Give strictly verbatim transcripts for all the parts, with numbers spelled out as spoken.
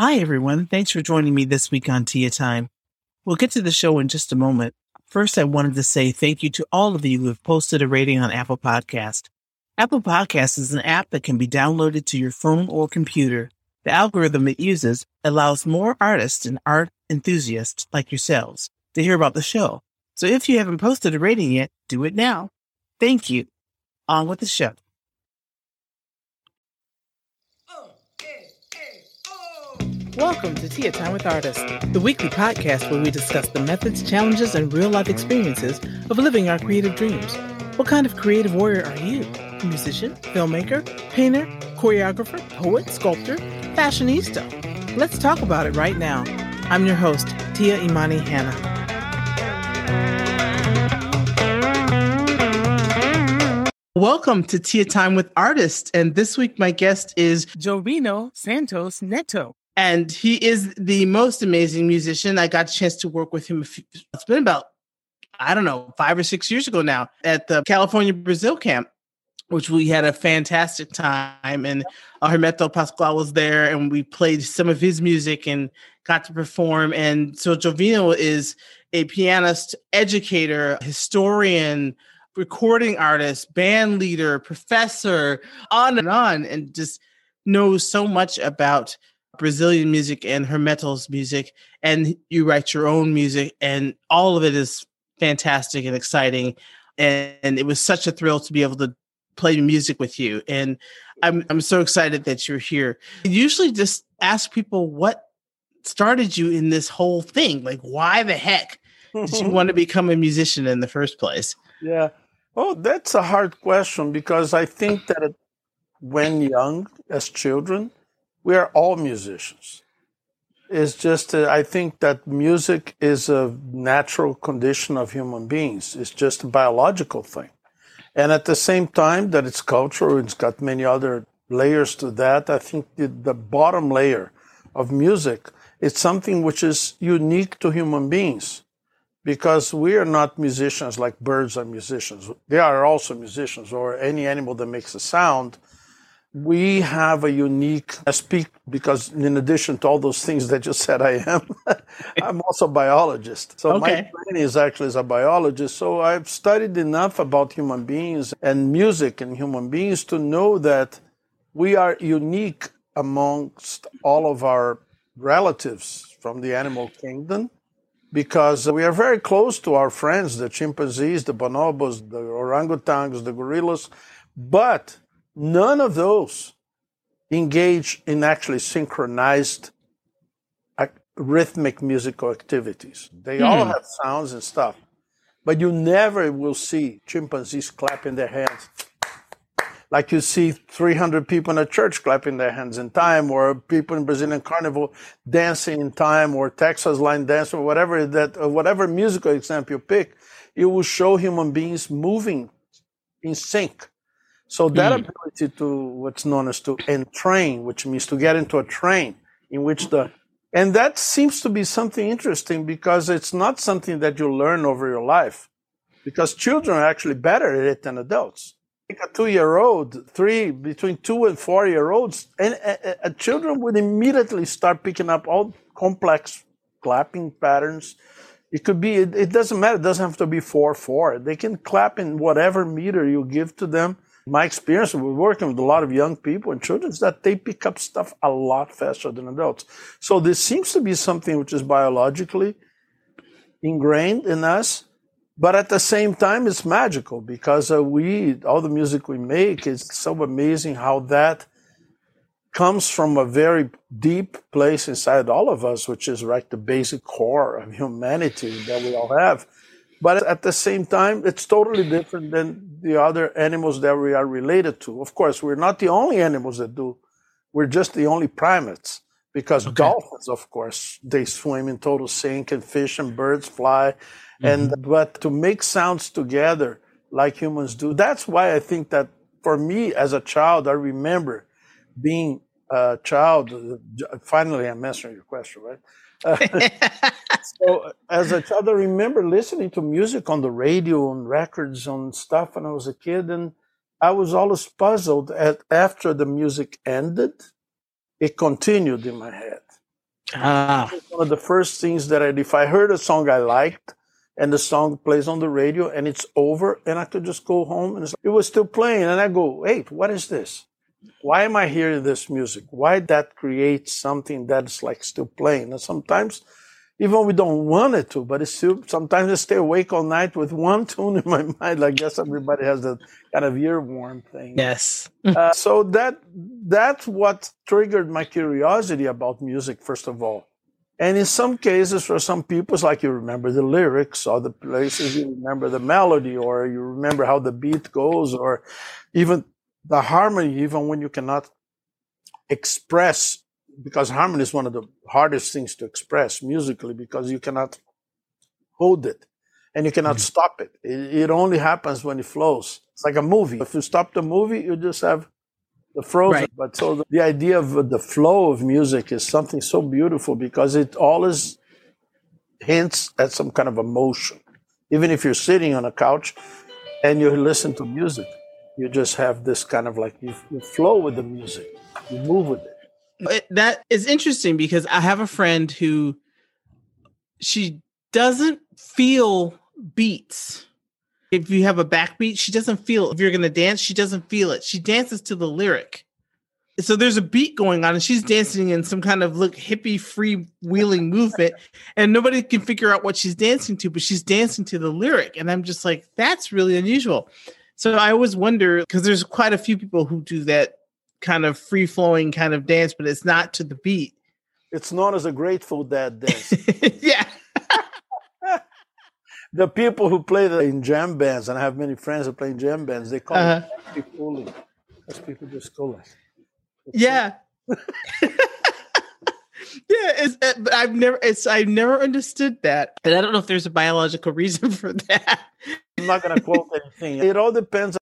Hi, everyone. Thanks for joining me this week on Tia Time. We'll get to the show in just a moment. First, I wanted to say thank you to all of you who have posted a rating on Apple Podcast. Apple Podcast is an app that can be downloaded to your phone or computer. The algorithm it uses allows more artists and art enthusiasts like yourselves to hear about the show. So if you haven't posted a rating yet, do it now. Thank you. On with the show. Welcome to Tia Time with Artists, the weekly podcast where we discuss the methods, challenges, and real-life experiences of living our creative dreams. What kind of creative warrior are you? A musician, filmmaker, painter, choreographer, poet, sculptor, fashionista? Let's talk about it right now. I'm your host, Tia Imani Hanna. Welcome to Tia Time with Artists, and this week my guest is Jovino Santos Neto. And he is the most amazing musician. I got a chance to work with him. A few, it's been about, I don't know, five or six years ago now at the California Brazil camp, which we had a fantastic time. And uh, Hermeto Pascoal was there, and we played some of his music and got to perform. And so Jovino is a pianist, educator, historian, recording artist, band leader, professor, on and on, and just knows so much about Brazilian music and Hermeto's music, and you write your own music, and all of it is fantastic and exciting. And, and it was such a thrill to be able to play music with you. And I'm I'm so excited that you're here. I usually just ask people what started you in this whole thing. Like, why the heck did you want to become a musician in the first place? Yeah. Oh, that's a hard question, because I think that when young, as children, we are all musicians. It's just, uh, I think that music is a natural condition of human beings. It's just a biological thing. And at the same time that it's cultural, it's got many other layers to that. I think the, the bottom layer of music is something which is unique to human beings, because we are not musicians like birds are musicians. They are also musicians, or any animal that makes a sound. We have a unique, I speak because in addition to all those things that you said I am, I'm also a biologist. So okay. My training is actually as a biologist. So I've studied enough about human beings and music and human beings to know that we are unique amongst all of our relatives from the animal kingdom, because we are very close to our friends, the chimpanzees, the bonobos, the orangutans, the gorillas, but none of those engage in actually synchronized uh, rhythmic musical activities. They hmm. all have sounds and stuff, but you never will see chimpanzees clapping their hands like you see three hundred people in a church clapping their hands in time, or people in Brazilian carnival dancing in time, or Texas line dance, or whatever that, or whatever musical example you pick. It will show human beings moving in sync. So that mm. ability to what's known as to entrain, which means to get into a train in which the, and that seems to be something interesting, because it's not something that you learn over your life, because children are actually better at it than adults. Like a two-year-old, three, between two and four-year-olds, and a, a children would immediately start picking up all complex clapping patterns. It could be, it, it doesn't matter, it doesn't have to be four four. They can clap in whatever meter you give to them. My experience with working with a lot of young people and children is that they pick up stuff a lot faster than adults. So this seems to be something which is biologically ingrained in us, but at the same time it's magical, because uh, we, all the music we make is so amazing how that comes from a very deep place inside all of us, which is like the basic core of humanity that we all have. But at the same time, it's totally different than the other animals that we are related to. Of course, we're not the only animals that do. We're just the only primates, because okay. dolphins, of course, they swim in total sync, and fish and birds fly. Mm-hmm. And but to make sounds together like humans do, that's why I think that for me as a child, I remember being a child. Finally, I'm answering your question, right? Uh, so as a child, I remember listening to music on the radio, on records, on stuff when I was a kid, and I was always puzzled at after the music ended, it continued in my head. Ah. One of the first things that I, if I heard a song I liked, and the song plays on the radio and it's over, and I could just go home and it was still playing, and I go, wait, what is this? Why am I hearing this music? Why that creates something that's like still playing? And sometimes, even we don't want it to, but it's still, sometimes I stay awake all night with one tune in my mind. I guess everybody has that kind of earworm thing. Yes. uh, so that that's what triggered my curiosity about music, first of all. And in some cases, for some people, it's like you remember the lyrics, or the places, you remember the melody, or you remember how the beat goes, or even the harmony, even when you cannot express, because harmony is one of the hardest things to express musically, because you cannot hold it and you cannot mm-hmm. stop it. it. It only happens when it flows. It's like a movie. If you stop the movie, you just have the frozen. Right. But so the, the idea of the flow of music is something so beautiful, because it always hints at some kind of emotion. Even if you're sitting on a couch and you listen to music, you just have this kind of like, you, you flow with the music, you move with it. it. That is interesting, because I have a friend who, she doesn't feel beats. If you have a backbeat, she doesn't feel it. If you're going to dance, she doesn't feel it. She dances to the lyric. So there's a beat going on and she's dancing in some kind of look hippie freewheeling movement, and nobody can figure out what she's dancing to, but she's dancing to the lyric. And I'm just like, that's really unusual. So I always wonder, because there's quite a few people who do that kind of free flowing kind of dance, but it's not to the beat. It's known as a Grateful Dead dance. Yeah. The people who play the, in jam bands, and I have many friends who play in jam bands, they call uh-huh. it happy fooling. Because people just go like, yeah. Yeah, it's, but I've never, it's, I've never understood that. And I don't know if there's a biological reason for that. I'm not going to quote anything. It all depends on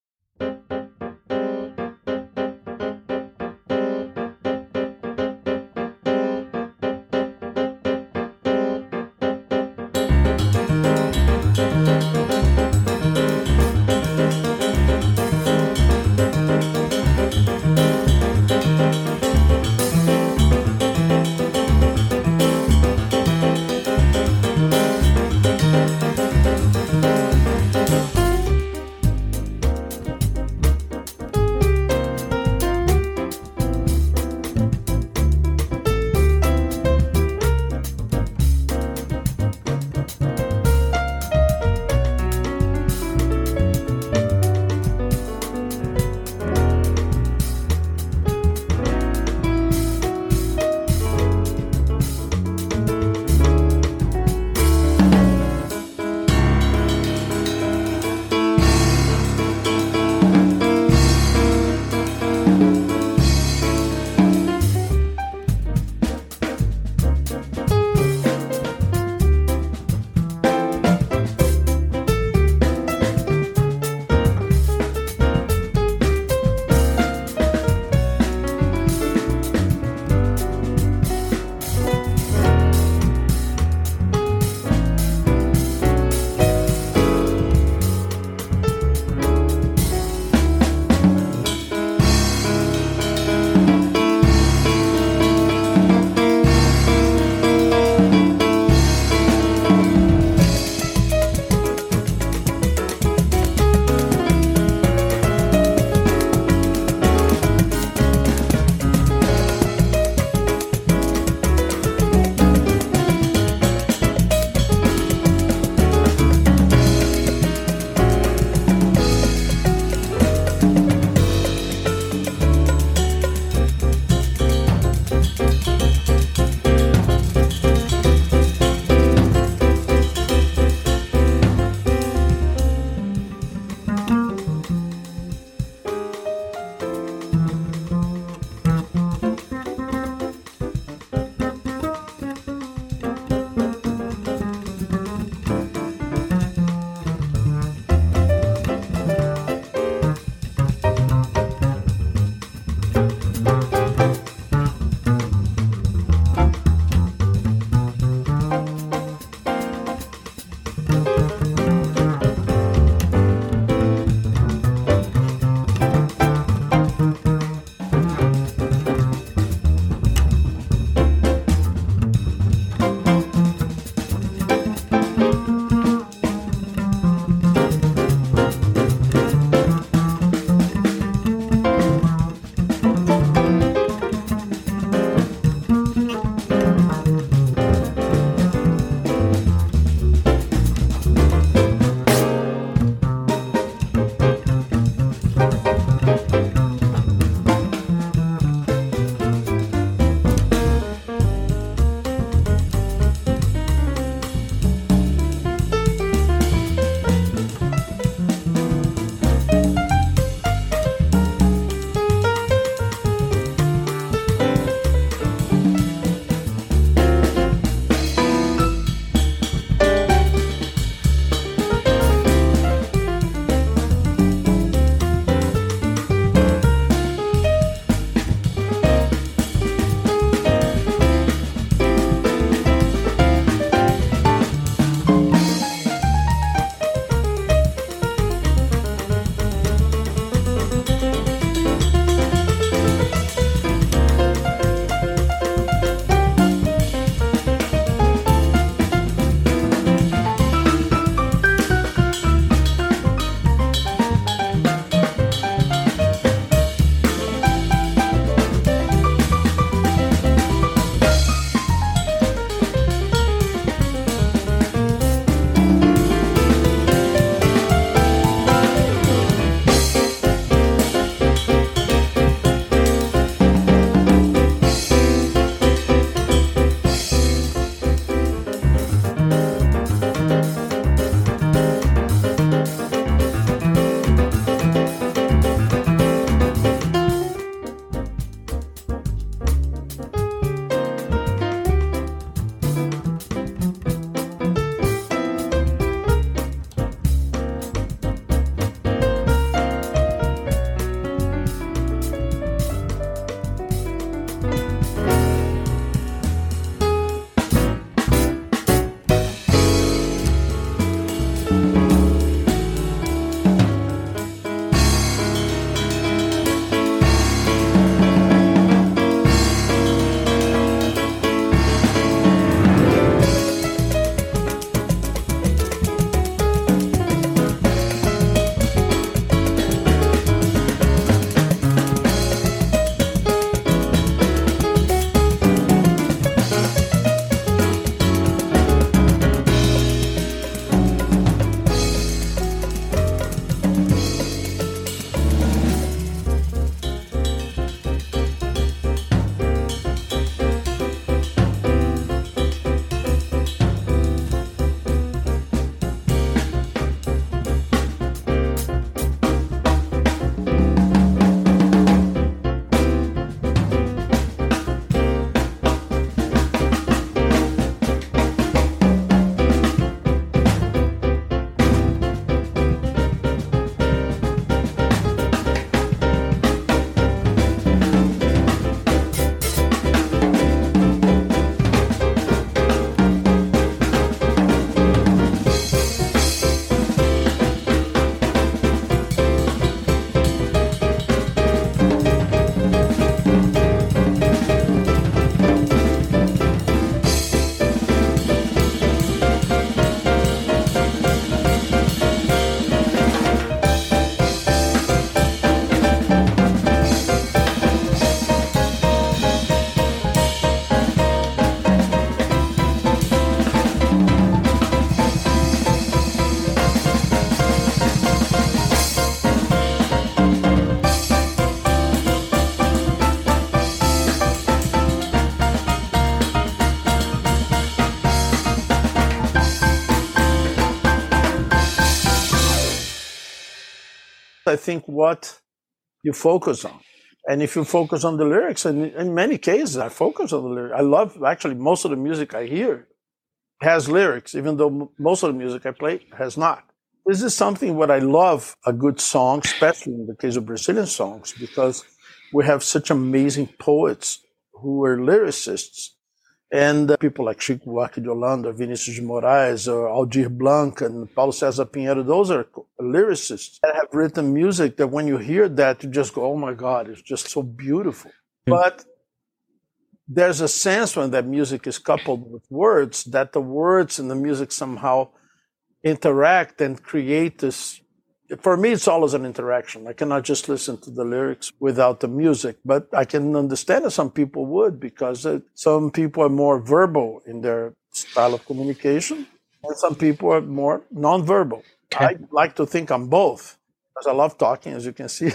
I think, what you focus on. And if you focus on the lyrics, and in many cases, I focus on the lyrics. I love, actually, most of the music I hear has lyrics, even though most of the music I play has not. This is something what I love, a good song, especially in the case of Brazilian songs, because we have such amazing poets who are lyricists. And uh, people like Chico Buarque de Holanda, Vinicius de Moraes, or Aldir Blanc, and Paulo César Pinheiro, those are lyricists that have written music that when you hear that, you just go, oh my God, it's just so beautiful. Mm-hmm. But there's a sense when that music is coupled with words, that the words and the music somehow interact and create this. For me, it's always an interaction. I cannot just listen to the lyrics without the music, but I can understand that some people would, because uh, some people are more verbal in their style of communication, and some people are more nonverbal. Okay. I like to think I'm both, because I love talking, as you can see.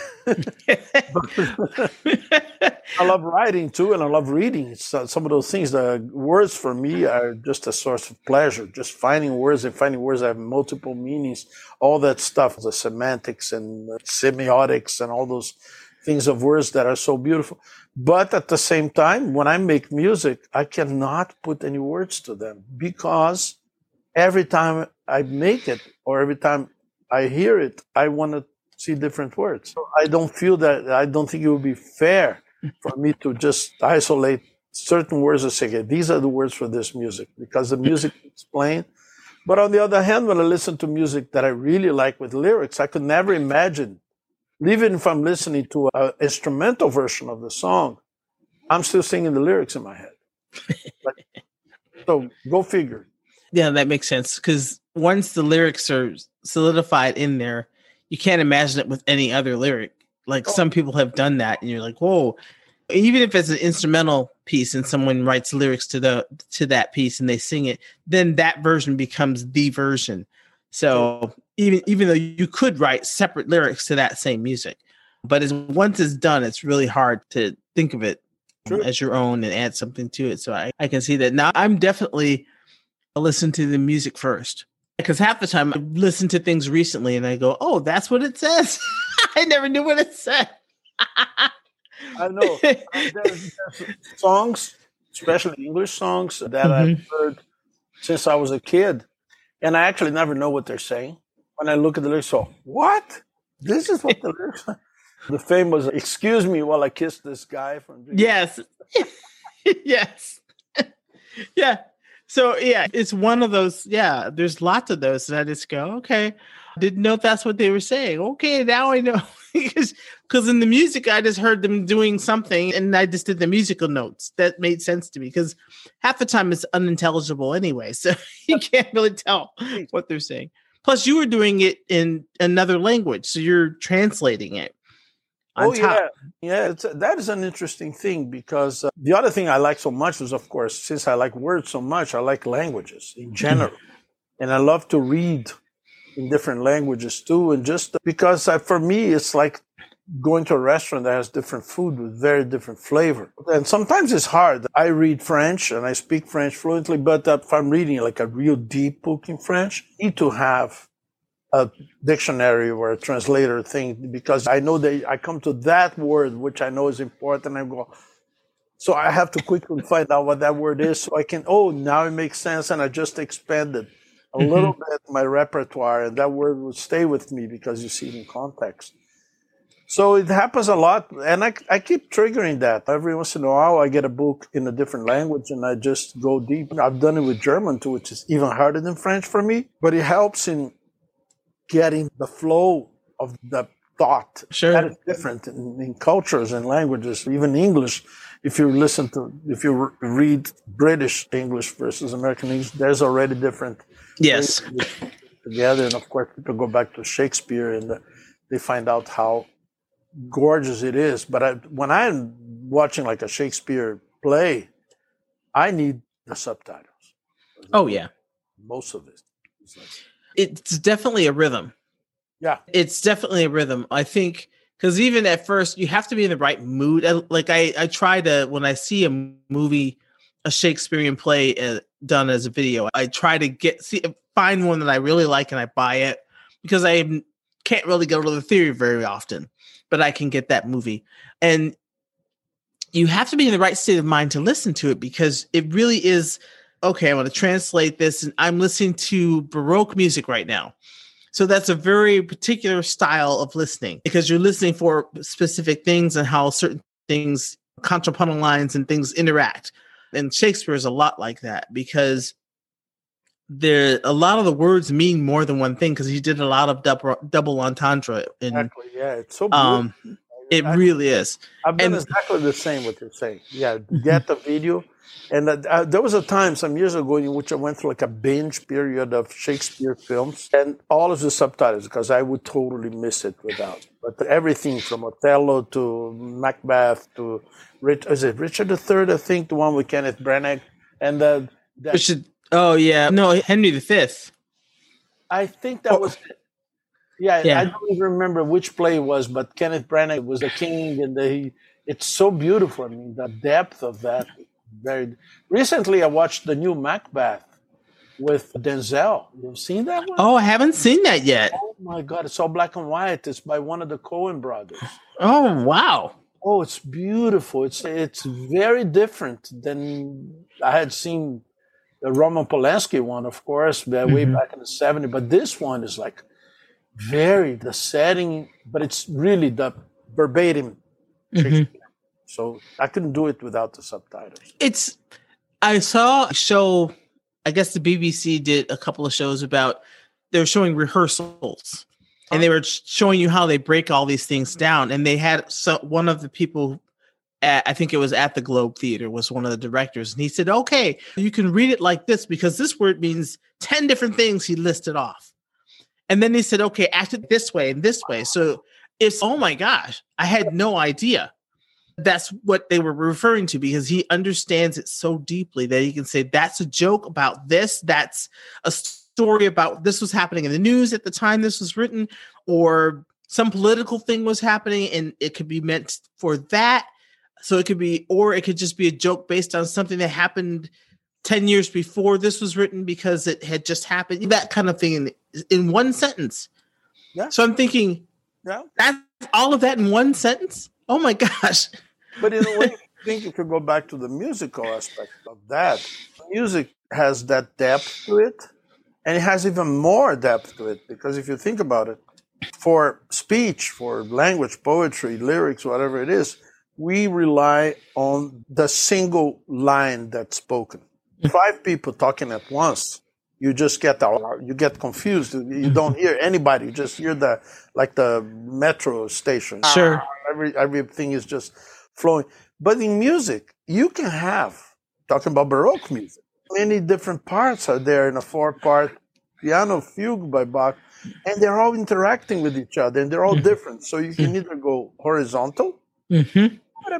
I love writing too, and I love reading. So some of those things, the words for me are just a source of pleasure. Just finding words and finding words that have multiple meanings, all that stuff, the semantics and the semiotics and all those things of words that are so beautiful. But at the same time, when I make music, I cannot put any words to them, because every time I make it or every time I hear it, I want to see different words. So I don't feel that, I don't think it would be fair for me to just isolate certain words and say, okay, these are the words for this music, because the music explains. But on the other hand, when I listen to music that I really like with lyrics, I could never imagine, even if I'm listening to an instrumental version of the song, I'm still singing the lyrics in my head. Like, so go figure. Yeah, that makes sense. Because once the lyrics are solidified in there, you can't imagine it with any other lyric. Like oh. Some people have done that, and you're like, whoa. Even if it's an instrumental piece and someone writes lyrics to the to that piece and they sing it, then that version becomes the version. So even even though you could write separate lyrics to that same music, but as once it's done, it's really hard to think of it True. as your own and add something to it. So I, I can see that. Now I'm definitely listen to the music first, because half the time I listen to things recently and I go, oh, that's what it says. I never knew what it said. I know. There's, there's songs, especially English songs, that mm-hmm. I've heard since I was a kid, and I actually never know what they're saying. When I look at the lyrics, so what? This is what the lyrics are. The famous, excuse me while I kiss this guy from Dream. Yes. Yes. Yeah. So, yeah, it's one of those. Yeah, there's lots of those that I just go, okay, didn't know if that's what they were saying. Okay, now I know. Because because in the music, I just heard them doing something and I just did the musical notes. That made sense to me, because half the time it's unintelligible anyway. So you can't really tell what they're saying. Plus, you were doing it in another language, so you're translating it. Oh, top. yeah. Yeah, it's, that is an interesting thing, because uh, the other thing I like so much is, of course, since I like words so much, I like languages in general. And I love to read in different languages too. And just because uh, for me, it's like going to a restaurant that has different food with very different flavor. And sometimes it's hard. I read French and I speak French fluently, but uh, if I'm reading like a real deep book in French, I need to have a dictionary or a translator thing, because I know that I come to that word, which I know is important. And I go, so I have to quickly find out what that word is, so I can, oh, now it makes sense. And I just expanded a mm-hmm. little bit my repertoire, and that word will stay with me because you see it in context. So it happens a lot, and I, I keep triggering that. Every once in a while, I get a book in a different language, and I just go deep. I've done it with German, too, which is even harder than French for me, but it helps in getting the flow of the thought. Sure. That is different in, in cultures and languages, even English. If you listen to, if you read British English versus American English, there's already different. Yes. Together, and of course, people go back to Shakespeare and they find out how gorgeous it is. But I, when I'm watching like a Shakespeare play, I need the subtitles. Oh yeah, most of it. It's, like, it's definitely a rhythm. Yeah, it's definitely a rhythm. I think. Because even at first, you have to be in the right mood. Like I, I try to, when I see a movie, a Shakespearean play uh, done as a video, I try to get see find one that I really like and I buy it, because I can't really go to the theater very often, but I can get that movie. And you have to be in the right state of mind to listen to it, because it really is, okay, I want to translate this, and I'm listening to Baroque music right now. So that's a very particular style of listening, because you're listening for specific things and how certain things, contrapuntal lines and things interact. And Shakespeare is a lot like that, because there a lot of the words mean more than one thing, because he did a lot of double, double entendre. In, exactly, yeah, it's so beautiful. Um, it I, really is. I've done and, exactly the same what you're saying. Yeah, get the video. And uh, there was a time some years ago in which I went through like a binge period of Shakespeare films and all of the subtitles, because I would totally miss it without. But everything from Othello to Macbeth to Rich, is it Richard the Third? I think the one with Kenneth Branagh and uh, that, Richard. Oh yeah, no, Henry the Fifth. I think that oh. was. Yeah, yeah, I don't even remember which play it was, but Kenneth Branagh was the king, and the, it's so beautiful. I mean, the depth of that. Very recently, I watched the new Macbeth with Denzel. You've seen that one? Oh, I haven't seen that yet. Oh my God, it's all black and white. It's by one of the Coen brothers. Oh wow! Oh, it's beautiful. It's it's very different than I had seen the Roman Polanski one, of course, way mm-hmm. back in the seventies. But this one is like very the setting, but it's really the verbatim. Mm-hmm. So I couldn't do it without the subtitles. It's, I saw a show, I guess the B B C did a couple of shows about, they were showing rehearsals and they were showing you how they break all these things down. And they had so, one of the people, at, I think it was at the Globe Theater, was one of the directors. And he said, okay, you can read it like this because this word means ten different things he listed off. And then he said, okay, act it this way and this way. So it's, oh my gosh, I had no idea. That's what they were referring to, because he understands it so deeply that he can say, that's a joke about this. That's a story about this was happening in the news at the time this was written, or some political thing was happening and it could be meant for that. So it could be, or it could just be a joke based on something that happened ten years before this was written because it had just happened, that kind of thing in, in one sentence. Yeah. So I'm thinking, yeah. that's all of that in one sentence? Oh my gosh. But in a way, I think you could go back to the musical aspect of that. Music has that depth to it, and it has even more depth to it, because if you think about it, for speech, for language, poetry, lyrics, whatever it is, we rely on the single line that's spoken. Five people talking at once, you just get you get confused. You don't hear anybody. You just hear the like the metro station. Sure. Every everything is just flowing. But in music, you can have, talking about Baroque music, many different parts are there in a four-part piano fugue by Bach, and they're all interacting with each other, and they're all mm-hmm. different. So you can mm-hmm. either go horizontal, mm-hmm.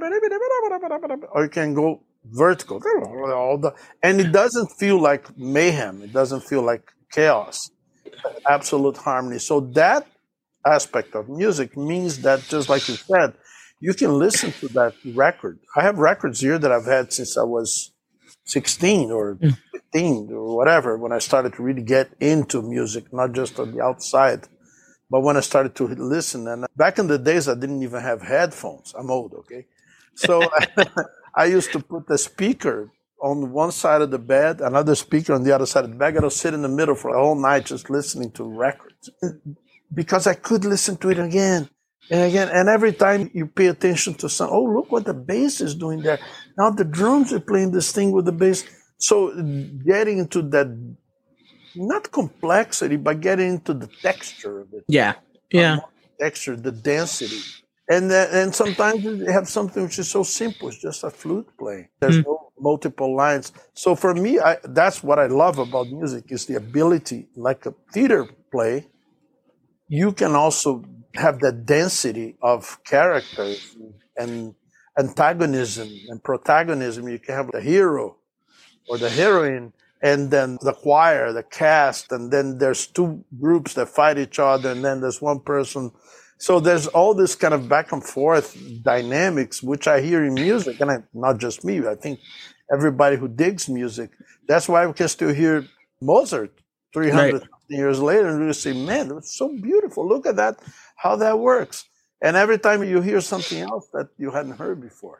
or you can go vertical. And it doesn't feel like mayhem. It doesn't feel like chaos. Absolute harmony. So that aspect of music means that, just like you said, you can listen to that record. I have records here that I've had since I was sixteen or fifteen or whatever, when I started to really get into music, not just on the outside, but when I started to listen. And back in the days, I didn't even have headphones. I'm old, okay? So I, I used to put the speaker on one side of the bed, another speaker on the other side of the bed, and I'd sit in the middle for a whole night just listening to records. Because I could listen to it again and again. And every time you pay attention to some, oh, look what the bass is doing there. Now the drums are playing this thing with the bass. So getting into that, not complexity, but getting into the texture of it. Yeah, yeah. The texture, the density. And uh, and sometimes you have something which is so simple. It's just a flute playing. There's mm. no multiple lines. So for me, I, that's what I love about music, is the ability, like a theater play, you can also have that density of characters and antagonism and protagonism. You can have the hero or the heroine, and then the choir, the cast, and then there's two groups that fight each other, and then there's one person. So there's all this kind of back and forth dynamics, which I hear in music, and I, not just me, I think everybody who digs music. That's why we can still hear Mozart three hundred right. years later, and you say, man, that's so beautiful. Look at that, how that works. And every time you hear something else that you hadn't heard before.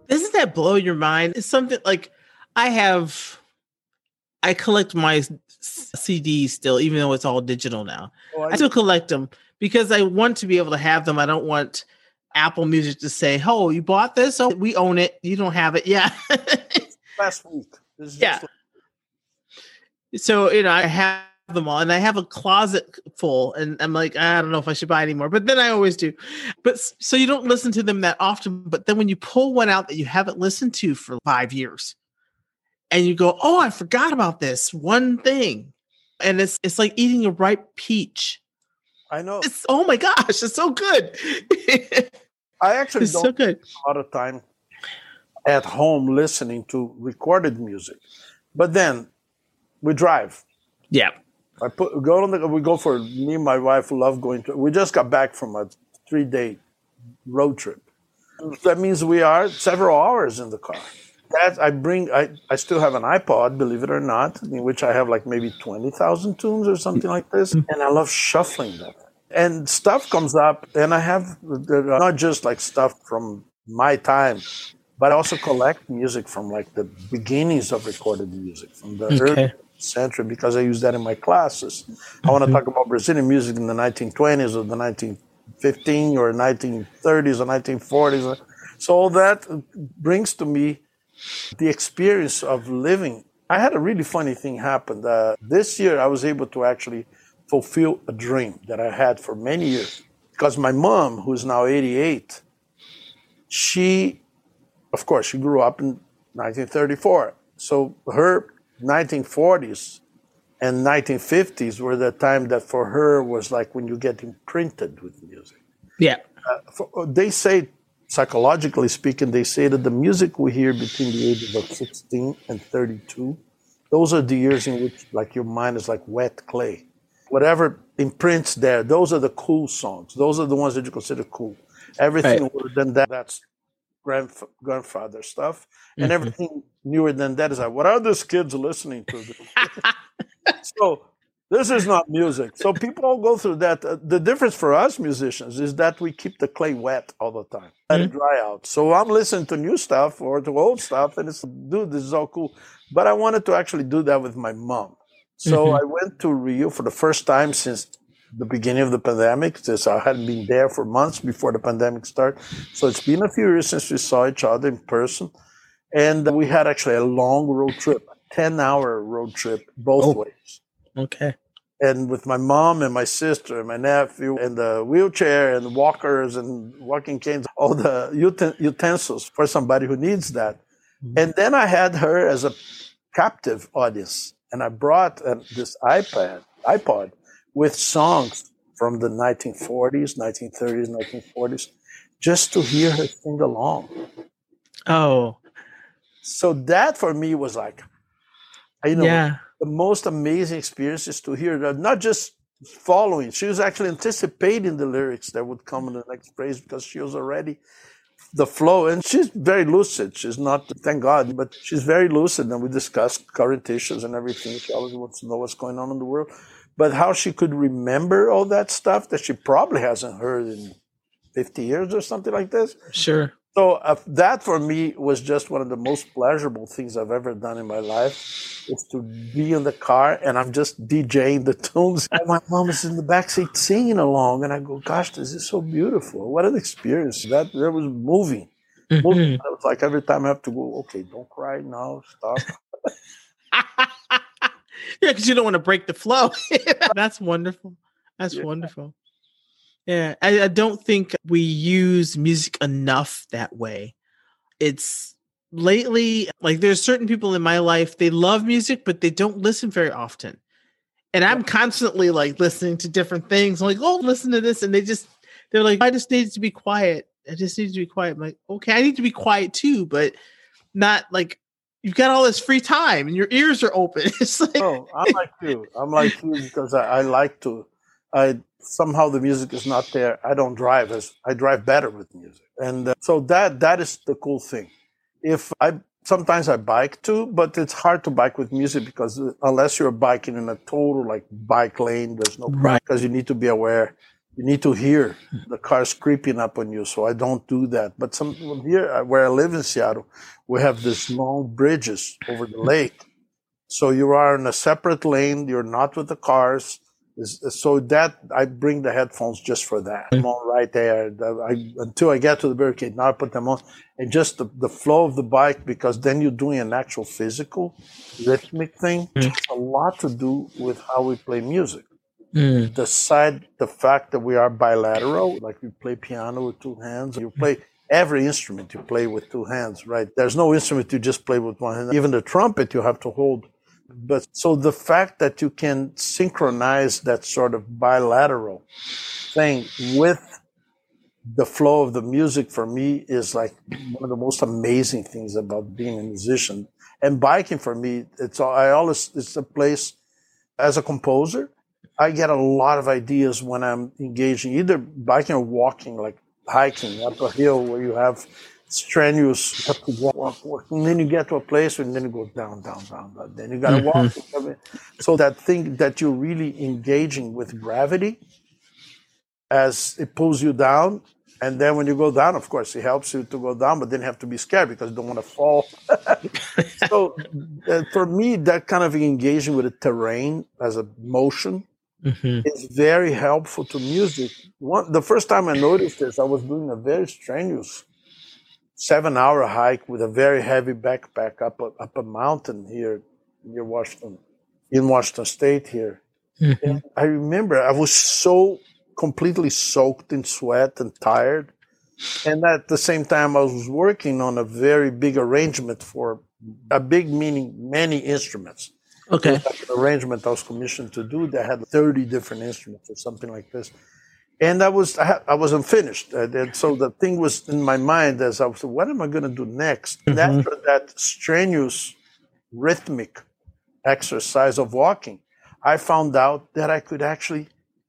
Doesn't that blow your mind? It's something like I have, I collect my C Ds still, even though it's all digital now. Oh, I, I still collect them because I want to be able to have them. I don't want Apple Music to say, "Oh, you bought this? Oh, we own it. You don't have it." Yeah. Last week. This is yeah. Just like- so, you know, I have them all and I have a closet full and I'm like, I don't know if I should buy anymore, but then I always do. But so you don't listen to them that often, but then when you pull one out that you haven't listened to for five years and you go, oh, I forgot about this one thing. And it's, it's like eating a ripe peach. I know. It's, oh my gosh, it's so good. I actually it's don't so good. spend a lot of time at home listening to recorded music, but then we drive. Yeah. I put go on the we go for me and my wife love going to we just got back from a three day road trip. That means we are several hours in the car. That I bring I, I still have an iPod, believe it or not, in which I have like maybe twenty thousand tunes or something like this. And I love shuffling that. And stuff comes up and I have not just like stuff from my time, but I also collect music from like the beginnings of recorded music from the okay. early century because I use that in my classes. I want to talk about Brazilian music in the nineteen twenties or the nineteen fifteen or nineteen thirties or nineteen forties. So all that brings to me the experience of living. I had a really funny thing happen. Uh, this year I was able to actually fulfill a dream that I had for many years because my mom, who's now eighty-eight, she, of course, she grew up in nineteen thirty-four. So her nineteen forties and nineteen fifties were the time that for her was like when you get imprinted with music. Yeah. Uh, for, they say, psychologically speaking, they say that the music we hear between the ages of sixteen and thirty-two, those are the years in which like your mind is like wet clay. Whatever imprints there, those are the cool songs. Those are the ones that you consider cool. Everything right. older than that, that's grandf- grandfather stuff. And mm-hmm. everything newer than that is like, what are those kids listening to? So this is not music. So people all go through that. Uh, the difference for us musicians is that we keep the clay wet all the time. Let mm-hmm. it dry out. So I'm listening to new stuff or to old stuff and it's, dude, this is all cool. But I wanted to actually do that with my mom. So mm-hmm. I went to Rio for the first time since the beginning of the pandemic. Since I hadn't been there for months before the pandemic started. So it's been a few years since we saw each other in person. And we had actually a long road trip, a ten-hour road trip both oh. ways. Okay. And with my mom and my sister and my nephew and the wheelchair and the walkers and walking canes, all the uten- utensils for somebody who needs that. Mm-hmm. And then I had her as a captive audience. And I brought uh, this iPad, iPod with songs from the nineteen forties, nineteen thirties, nineteen forties, just to hear her sing along. Oh. So that for me was like, you know, yeah. the most amazing experience is to hear that, not just following. She was actually anticipating the lyrics that would come in the next phrase because she was already the flow. And she's very lucid. She's not, thank God, but she's very lucid. And we discussed current issues and everything. She always wants to know what's going on in the world. But how she could remember all that stuff that she probably hasn't heard in fifty years or something like this. Sure. So uh, that for me was just one of the most pleasurable things I've ever done in my life, is to be in the car and I'm just DJing the tunes. And my mom is in the backseat singing along. And I go, gosh, this is so beautiful. What an experience. That, that was moving. Mm-hmm. moving. I was like, every time I have to go, okay, don't cry now, stop. Yeah, because you don't want to break the flow. That's wonderful. That's yeah. wonderful. Yeah, I, I don't think we use music enough that way. It's lately, like there's certain people in my life, they love music, but they don't listen very often. And I'm constantly like listening to different things. I'm like, oh, listen to this. And they just, they're like, I just need to be quiet. I just need to be quiet. I'm like, okay, I need to be quiet too, but not like, you've got all this free time and your ears are open. It's like, oh, I'm like you. I'm like you because I, I like to, I, somehow the music is not there. I don't drive as I drive better with music. And uh, so that, that is the cool thing. If I, sometimes I bike too, but it's hard to bike with music because unless you're biking in a total like bike lane, there's no, right. because you need to be aware You need to hear the cars creeping up on you, so I don't do that. But some here, where I live in Seattle, we have these long bridges over the lake. So you are in a separate lane. You're not with the cars. So that I bring the headphones just for that. I'm on right there I, until I get to the barricade. Now I put them on, and just the, the flow of the bike, because then you're doing an actual physical, rhythmic thing. Mm. It's a lot to do with how we play music. Mm. The side, the fact that we are bilateral, like we play piano with two hands. You play every instrument you play with two hands, right? There's no instrument you just play with one hand. Even the trumpet you have to hold. But so the fact that you can synchronize that sort of bilateral thing with the flow of the music, for me, is like one of the most amazing things about being a musician. And biking, for me, it's I always it's a place. As a composer, I get a lot of ideas when I'm engaging, either biking or walking, like hiking up a hill where you have strenuous, you have to walk, walk, walk, and then you get to a place and then you go down, down, down, down. Then you got to mm-hmm. walk. So that thing that you're really engaging with gravity as it pulls you down. And then when you go down, of course, it helps you to go down, but then you have to be scared because you don't want to fall. So uh, for me, that kind of engaging with the terrain as a motion mm-hmm. is very helpful to music. One, the first time I noticed this, I was doing a very strenuous seven-hour hike with a very heavy backpack up a, up a mountain here near Washington, in Washington State here. Mm-hmm. And I remember I was so completely soaked in sweat and tired. And at the same time, I was working on a very big arrangement for a big, meaning many instruments. Okay. Like an arrangement I was commissioned to do that had thirty different instruments or something like this. And I was I, I wasn't finished, and so the thing was in my mind as I was, what am I going to do next? Mm-hmm. And after that strenuous, rhythmic exercise of walking, I found out that I could actually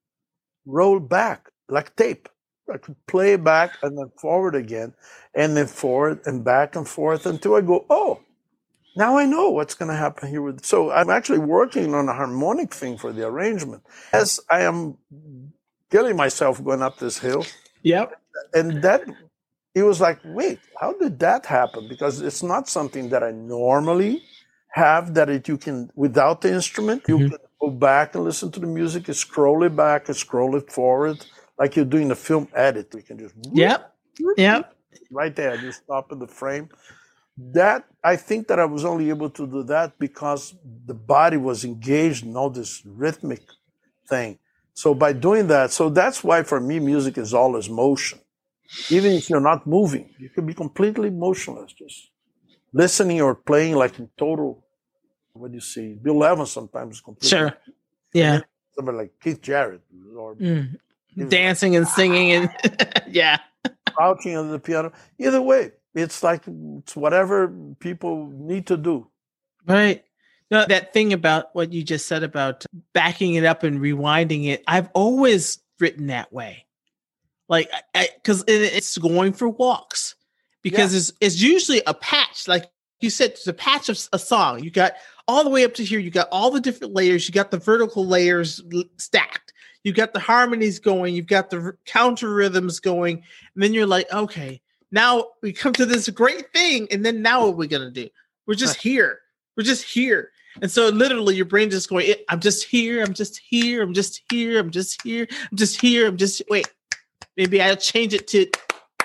roll back like tape. I could play back and then forward again, and then forward and back and forth until I go, oh, now I know what's going to happen here. With so I'm actually working on a harmonic thing for the arrangement as I am killing myself going up this hill. Yep. And that, it was like, wait, how did that happen? Because it's not something that I normally have, that it, you can, without the instrument, you mm-hmm. can go back and listen to the music, and scroll it back and scroll it forward, like you're doing a film edit. You can just, yep, whoop, yep, right there, just stop in the frame. That, I think that I was only able to do that because the body was engaged in all this rhythmic thing. So by doing that, so that's why for me, music is always motion. Even if you're not moving, you can be completely motionless, just listening or playing like in total, what do you see? Bill Evans sometimes is completely. Sure. Yeah. Somebody like Keith Jarrett. Or mm. Dancing and singing and yeah. Crouching under the piano. Either way, it's like, it's whatever people need to do. Right. No, that thing about what you just said about backing it up and rewinding it, I've always written that way. Like, because it, it's going for walks. Because yeah. it's, it's usually a patch. Like you said, it's a patch of a song. You got all the way up to here. You got all the different layers. You got the vertical layers stacked. You got the harmonies going. You've got the counter rhythms going. And then you're like, okay, now we come to this great thing. And then now what are we going to do? We're just here. We're just here. And so literally your brain just going, I'm just here. I'm just here. I'm just here. I'm just here. I'm just here. I'm just, wait, maybe I'll change it to,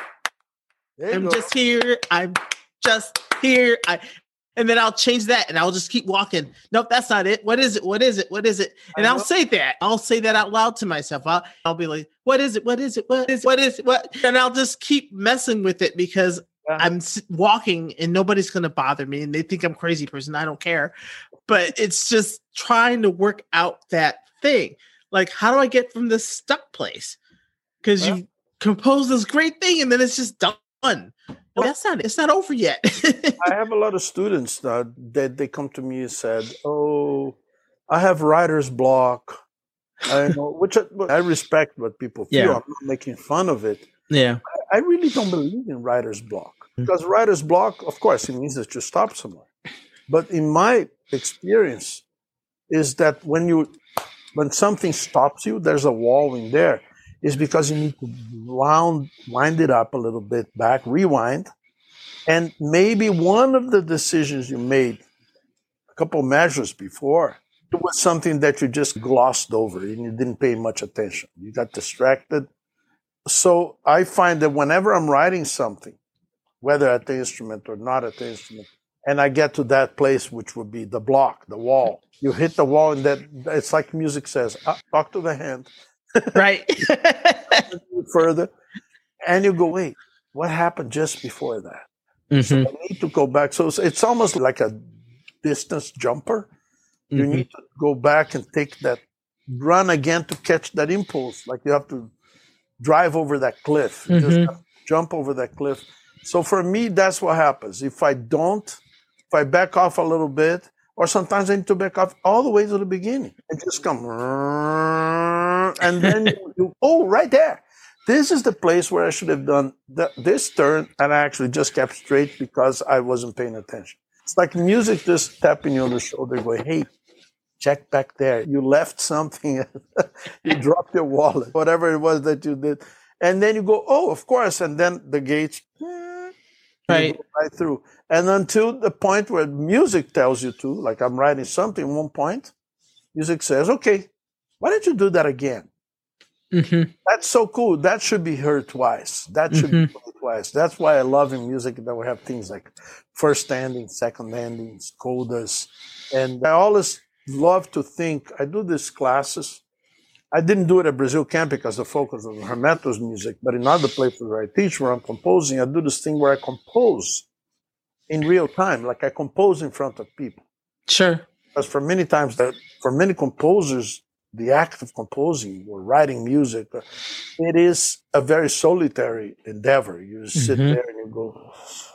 I'm go. just here. I'm just here. I, and then I'll change that and I'll just keep walking. Nope, that's not it. What is it? What is it? What is it? And I'll say that. I'll say that out loud to myself. I'll, I'll be like, what is it? What is it? What is it? What is it? What? And I'll just keep messing with it because yeah. I'm walking and nobody's going to bother me. And they think I'm a crazy person. I don't care. But it's just trying to work out that thing. Like, how do I get from this stuck place? Because well, you compose this great thing and then it's just done. Well, that's not, it's not over yet. I have a lot of students that, that they come to me and said, oh, I have writer's block. I know, which I, I respect what people feel. Yeah. I'm not making fun of it. Yeah. I, I really don't believe in writer's block. Because writer's block, of course, it means that you stop somewhere. But in my experience is that when you, when something stops you, there's a wall in there. is because you need to round, wind it up a little bit back, rewind. And maybe one of the decisions you made a couple measures before, it was something that you just glossed over and you didn't pay much attention. You got distracted. So I find that whenever I'm writing something, whether at the instrument or not at the instrument, and I get to that place, which would be the block, the wall, you hit the wall, and that it's like music says, uh, talk to the hand. Right. Further. And you go, wait, what happened just before that? Mm-hmm. So I need to go back. So it's almost like a distance jumper. You mm-hmm. need to go back and take that run again to catch that impulse. Like you have to drive over that cliff, mm-hmm. just have to jump over that cliff. So for me, that's what happens. If I don't, if I back off a little bit, or sometimes I need to back off all the way to the beginning and just come, and then you, you, oh, right there. This is the place where I should have done the, this turn, and I actually just kept straight because I wasn't paying attention. It's like music just tapping you on the shoulder, going, hey, check back there. You left something. You dropped your wallet, whatever it was that you did. And then you go, oh, of course. And then the gates, right, go right through. And until the point where music tells you to, like I'm writing something at one point, music says, okay, why don't you do that again? Mm-hmm. That's so cool. That should be heard twice. That should mm-hmm. be heard twice. That's why I love in music that we have things like first endings, second endings, codas. And I always love to think, I do these classes. I didn't do it at Brazil Camp because the focus was Hermeto's music, but in other places where I teach, where I'm composing, I do this thing where I compose in real time, like I compose in front of people. Sure. Because for many times, that for many composers, the act of composing or writing music, it is a very solitary endeavor. You sit mm-hmm. there and you go,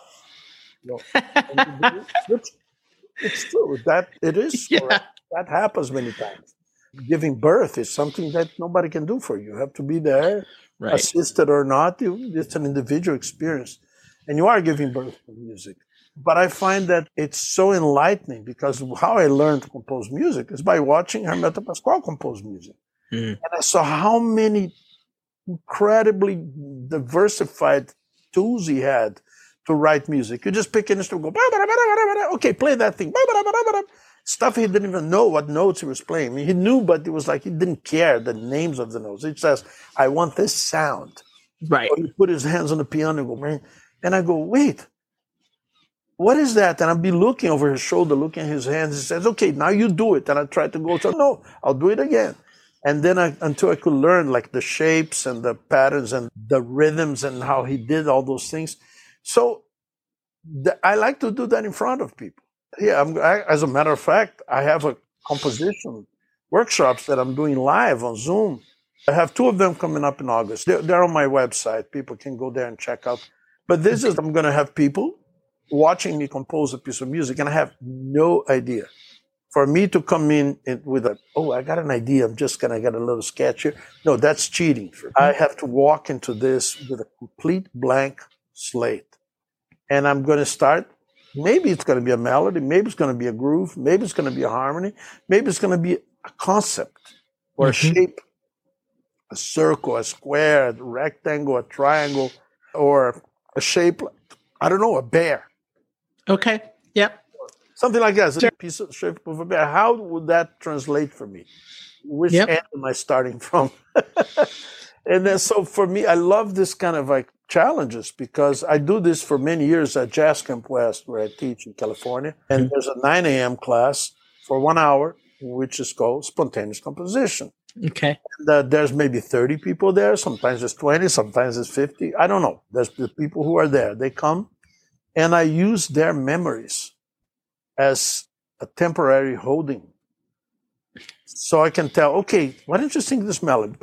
you know, and you do, it's, it's true. That it is. Yeah. That happens many times. Giving birth is something that nobody can do for you. You have to be there, right. Assisted or not. You, it's an individual experience. And you are giving birth to music. But I find that it's so enlightening because how I learned to compose music is by watching Hermeto Pascoal compose music. Mm. And I saw how many incredibly diversified tools he had to write music. You just pick an instrument, go, okay, play that thing. Stuff he didn't even know what notes he was playing. I mean, he knew, but it was like he didn't care the names of the notes. He says, I want this sound. Right. Or he put his hands on the piano and go, man. And I go, wait, what is that? And I'll be looking over his shoulder, looking at his hands. He says, okay, now you do it. And I try to go, so no, I'll do it again. And then I, until I could learn like the shapes and the patterns and the rhythms and how he did all those things. So the, I like to do that in front of people. Yeah, I'm, I, as a matter of fact, I have a composition workshops that I'm doing live on Zoom. I have two of them coming up in August. They're, they're on my website. People can go there and check out. But this is, I'm going to have people watching me compose a piece of music, and I have no idea. For me to come in with a, oh, I got an idea, I'm just going to get a little sketch here. No, that's cheating. I have to walk into this with a complete blank slate. And I'm going to start. Maybe it's going to be a melody. Maybe it's going to be a groove. Maybe it's going to be a harmony. Maybe it's going to be a concept or mm-hmm. a shape, a circle, a square, a rectangle, a triangle, or a shape, I don't know, a bear. Okay. Yep. Something like that. Sure. A piece of shape of a bear. How would that translate for me? Which yep. end am I starting from? And then, so for me, I love this kind of like challenges because I do this for many years at Jazz Camp West, where I teach in California. And mm-hmm. there's a nine a.m. class for one hour, which is called spontaneous composition. Okay. And, uh, there's maybe thirty people there. Sometimes it's twenty, sometimes it's fifty. I don't know. There's the people who are there. They come, and I use their memories as a temporary holding. So I can tell, okay, why don't you sing this melody?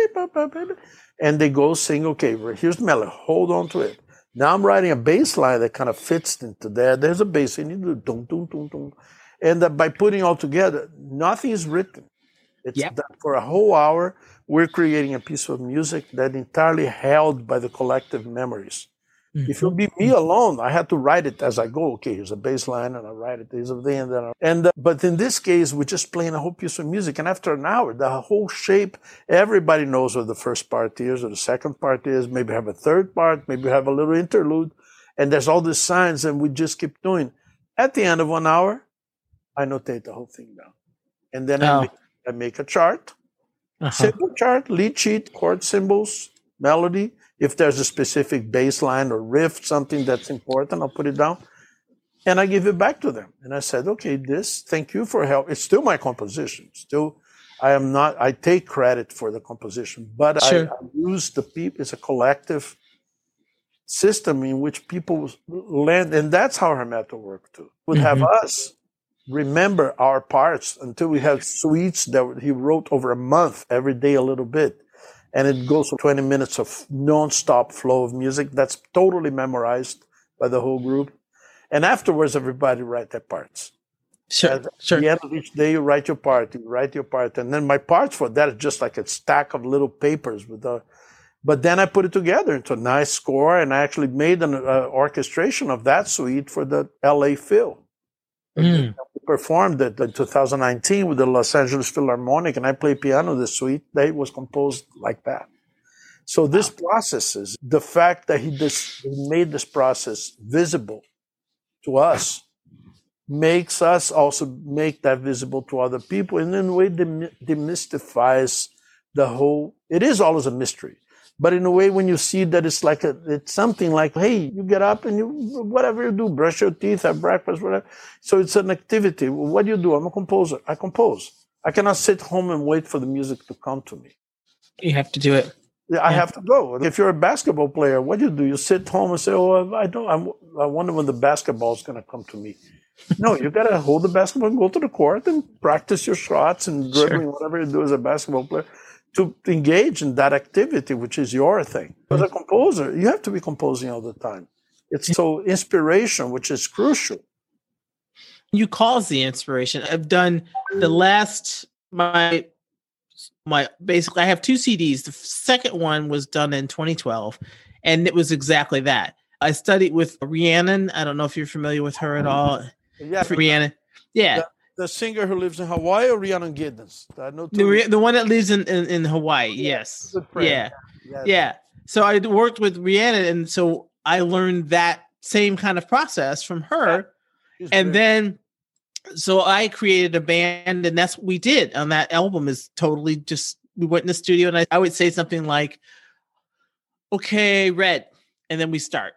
And they go sing, okay, here's the melody. Hold on to it. Now I'm writing a bass line that kind of fits into there. There's a bass, and you do dum, dum, dum, dum. And uh, by putting all together, nothing is written. It's yep. that for a whole hour, we're creating a piece of music that entirely held by the collective memories. Mm-hmm. If it would be me alone, I had to write it as I go. Okay, here's a bass line, and I write it. Here's a thing, and then I, and uh, but in this case, we're just playing a whole piece of music, and after an hour, the whole shape, everybody knows what the first part is, or the second part is. Maybe have a third part, maybe have a little interlude, and there's all these signs, and we just keep doing. At the end of one hour, I notate the whole thing down, and then oh. I, make, I make a chart, uh-huh. simple chart, lead sheet, chord symbols, melody. If there's a specific bass line or riff, something that's important, I'll put it down. And I give it back to them. And I said, okay, this, thank you for help. It's still my composition. Still, I am not, I take credit for the composition, but sure. I, I use the people, it's a collective system in which people land. And that's how Hermeto worked too. Would mm-hmm. have us remember our parts until we have suites that he wrote over a month, every day a little bit. And it goes for twenty minutes of non-stop flow of music that's totally memorized by the whole group. And afterwards, everybody write their parts. Sure, At sure. the end of each day, you write your part, you write your part. And then my parts for that is just like a stack of little papers. with the. But then I put it together into a nice score, and I actually made an uh, orchestration of that suite for the L A Phil. Mm. We performed it in two thousand nineteen with the Los Angeles Philharmonic, and I played piano. The suite that was composed like that. So this wow. process is the fact that he, this, he made this process visible to us makes us also make that visible to other people, and in a way dem- demystifies the whole. It is always a mystery. But in a way, when you see that it's like a, it's something like, hey, you get up and you, whatever you do, brush your teeth, have breakfast, whatever. So it's an activity. What do you do? I'm a composer. I compose. I cannot sit home and wait for the music to come to me. You have to do it. Yeah, I yeah. have to go. If you're a basketball player, what do you do? You sit home and say, oh, I don't, I'm, I wonder when the basketball is going to come to me. No, you got to hold the basketball and go to the court and practice your shots and dribbling, sure. whatever you do as a basketball player, to engage in that activity, which is your thing. As a composer, you have to be composing all the time. It's so inspiration, which is crucial. You cause the inspiration. I've done the last, my, my, basically I have two C Ds. The second one was done in twenty twelve, and it was exactly that. I studied with Rhiannon. I don't know if you're familiar with her at all. Yeah, Rhiannon. Yeah. The, the singer who lives in Hawaii, or Rhiannon Giddens? I know the, the one that lives in, in, in Hawaii, yes. Yeah. Yeah. yeah. So I worked with Rhiannon, and so I learned that same kind of process from her. Yeah. And great. Then, so I created a band, and that's what we did on that album. Is totally just, we went in the studio, and I, I would say something like, okay, Red, and then we start.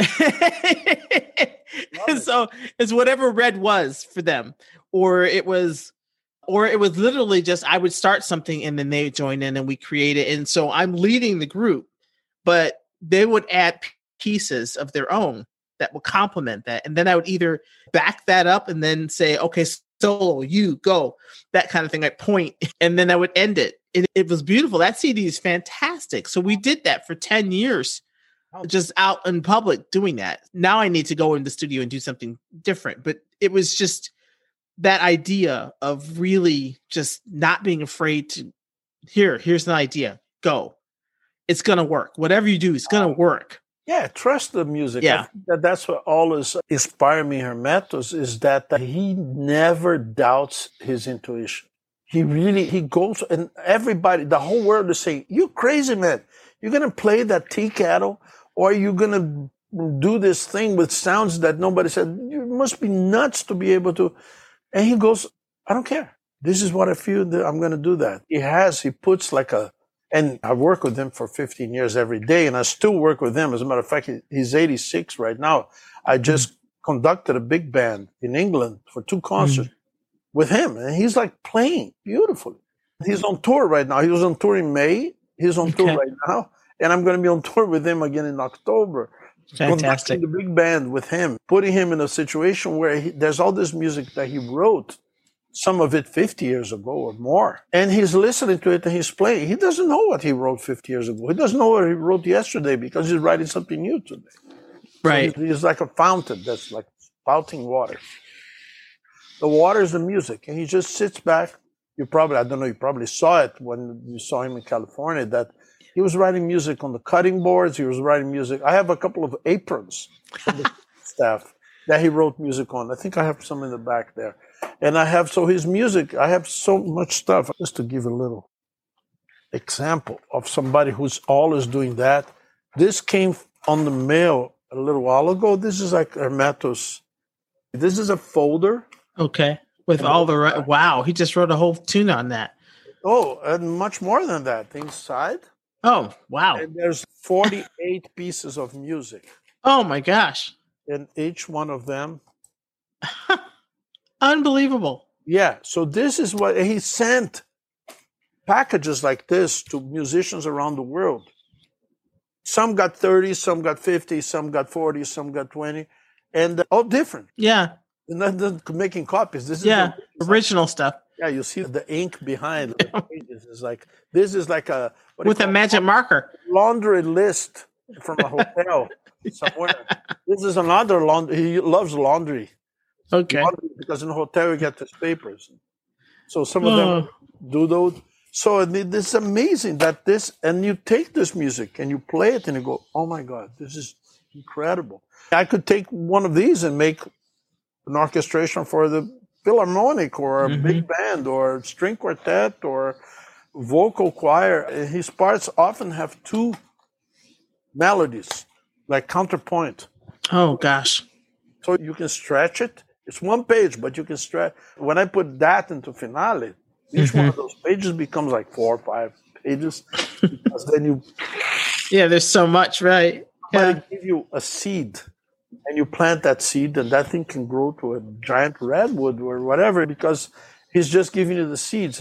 So it's whatever Red was for them, or it was, or it was literally just, I would start something and then they would join in and we create it. And so I'm leading the group, but they would add pieces of their own that would complement that. And then I would either back that up and then say, okay, solo, you go, that kind of thing. I point, and then I would end it. It, it was beautiful. That C D is fantastic. So we did that for ten years. Just out in public doing that. Now I need to go in the studio and do something different. But it was just that idea of really just not being afraid to, here, here's an idea, go. It's going to work. Whatever you do, it's going to work. Yeah, trust the music. Yeah. That, that's what always inspired me, Hermetos, is that he never doubts his intuition. He really, he goes, and everybody, the whole world is saying, you crazy, man. You're going to play that tea kettle? Or are you going to do this thing with sounds that nobody said? You must be nuts to be able to. And he goes, I don't care. This is what I feel that I'm going to do that. He has, he puts like a, and I work with him for fifteen years every day, and I still work with him. As a matter of fact, he's eighty-six right now. I just mm-hmm. conducted a big band in England for two concerts mm-hmm. with him, and he's like playing beautifully. He's on tour right now. He was on tour in May. He's on okay. tour right now. And I'm going to be on tour with him again in October. Fantastic. Conducting the big band with him, putting him in a situation where he, there's all this music that he wrote, some of it fifty years ago or more. And he's listening to it and he's playing. He doesn't know what he wrote fifty years ago. He doesn't know what he wrote yesterday because he's writing something new today. Right. So he's, he's like a fountain that's like spouting water. The water is the music. And he just sits back. You probably, I don't know, you probably saw it when you saw him in California, that He was writing music on the cutting boards. He was writing music. I have a couple of aprons from the staff that he wrote music on. I think I have some in the back there. And I have, so his music, I have so much stuff. Just to give a little example of somebody who's always doing that. This came on the mail a little while ago. This is like Hermetos. This is a folder. Okay. With all the, re- wow, he just wrote a whole tune on that. Oh, and much more than that inside. Oh, wow. And there's forty-eight pieces of music. Oh, my gosh. And each one of them. Unbelievable. Yeah. So this is what he sent packages like this to musicians around the world. Some got thirty, some got fifty, some got forty, some got twenty, and all different. Yeah. And not, not making copies. This is yeah, the, original stuff. Yeah, you see the ink behind the pages. It's like this is like a with a magic it? marker laundry list from a hotel somewhere. This is another laundry. He loves laundry. Okay. Laundry because in a hotel you get these papers. So some of them do those. So this is amazing that this, and you take this music and you play it and you go, oh my God, this is incredible. I could take one of these and make an orchestration for the Philharmonic or a mm-hmm. big band or string quartet or vocal choir. His parts often have two melodies, like counterpoint. Oh, gosh. So you can stretch it. It's one page, but you can stretch. When I put that into Finale, each mm-hmm. one of those pages becomes like four or five pages. Because then you... Yeah, there's so much, right? Yeah. They give you a seed. And you plant that seed, and that thing can grow to a giant redwood or whatever, because he's just giving you the seeds.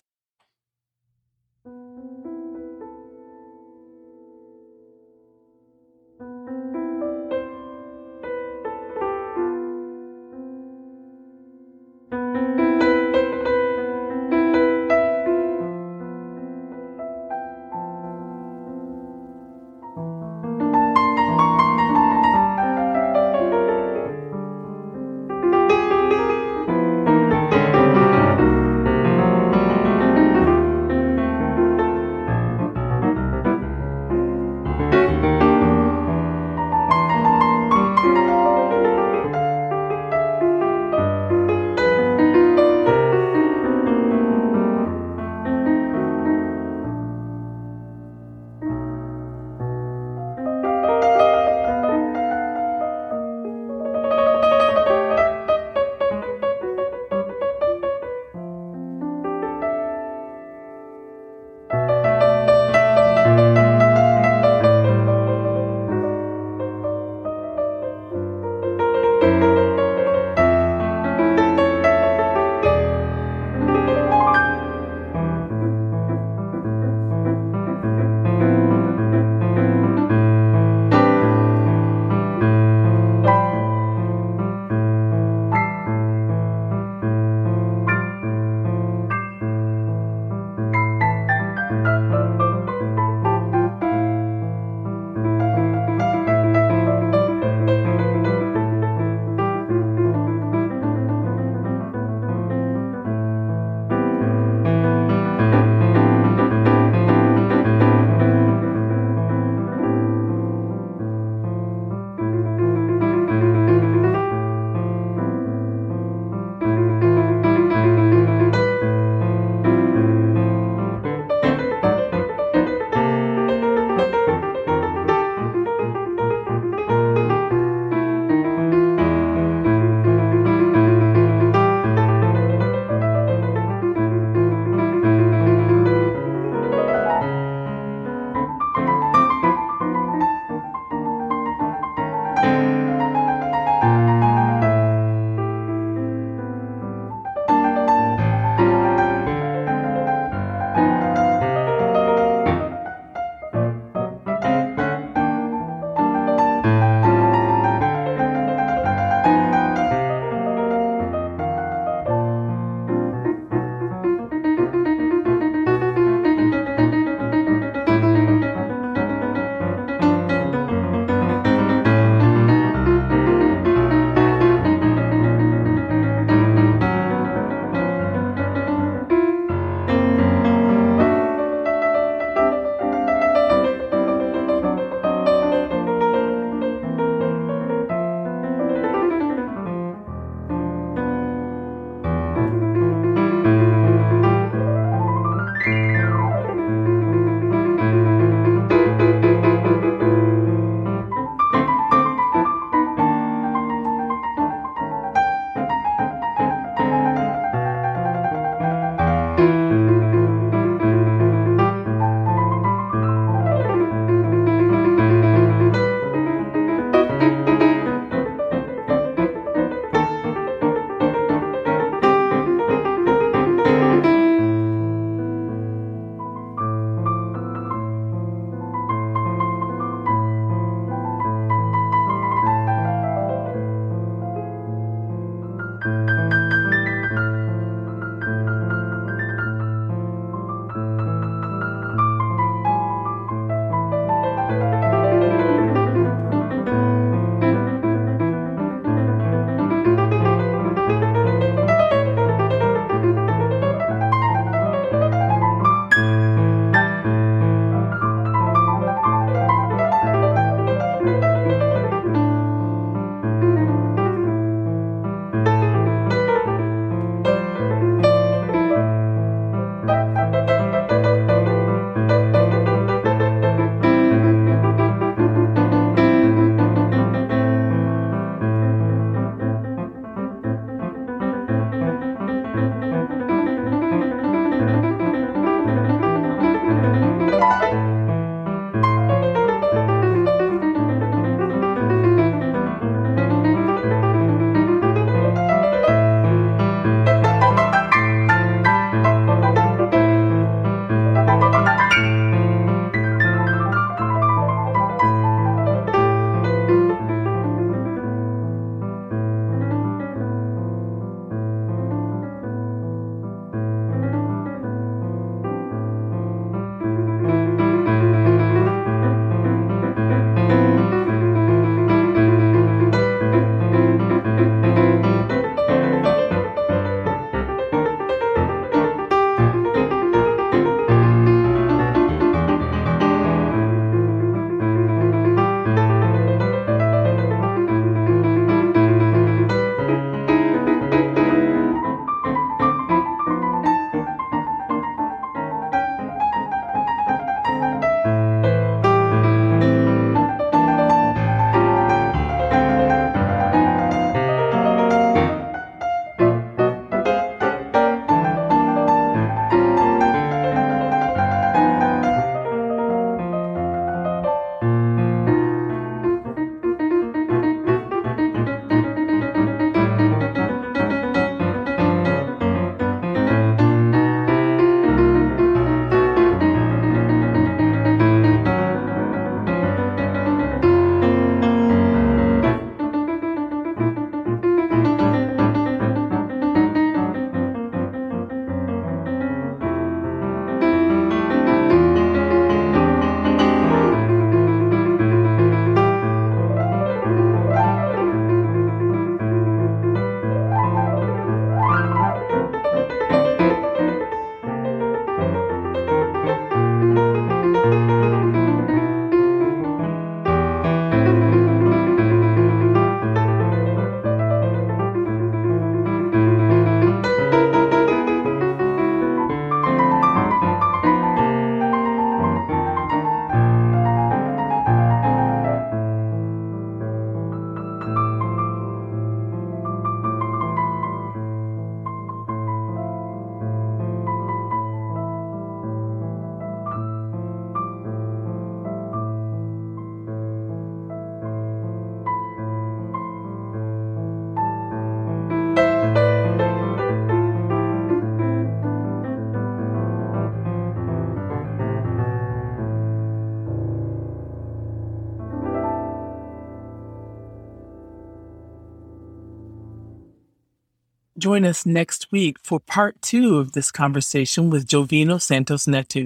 Join us next week for part two of this conversation with Jovino Santos Neto.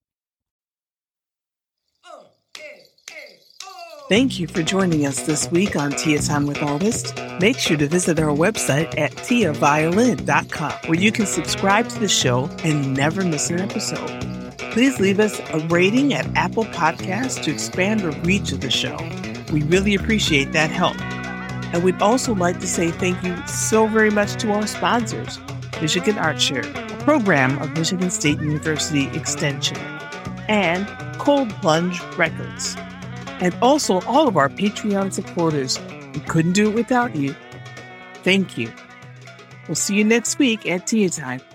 Thank you for joining us this week on Tia Time with Artists. Make sure to visit our website at tia violin dot com, where you can subscribe to the show and never miss an episode. Please leave us a rating at Apple Podcasts to expand the reach of the show. We really appreciate that help. And we'd also like to say thank you so very much to our sponsors, Michigan Art Share, a program of Michigan State University Extension, and Cold Plunge Records. And also all of our Patreon supporters. We couldn't do it without you. Thank you. We'll see you next week at Tea Time.